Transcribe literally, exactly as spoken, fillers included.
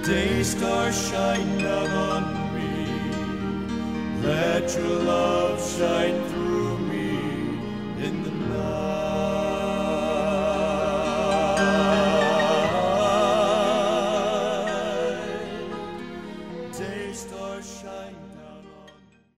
Day star, shine down on me. Let your love shine through me in the night. Day star, shine down.